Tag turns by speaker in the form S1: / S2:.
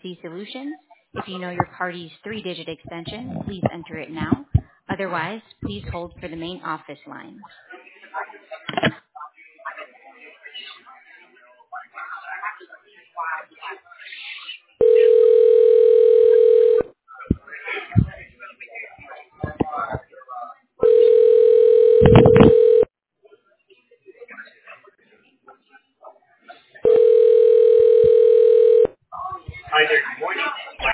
S1: PNC Solutions. If you know your party's three-digit extension, please enter it now. Otherwise, please hold for the main office line.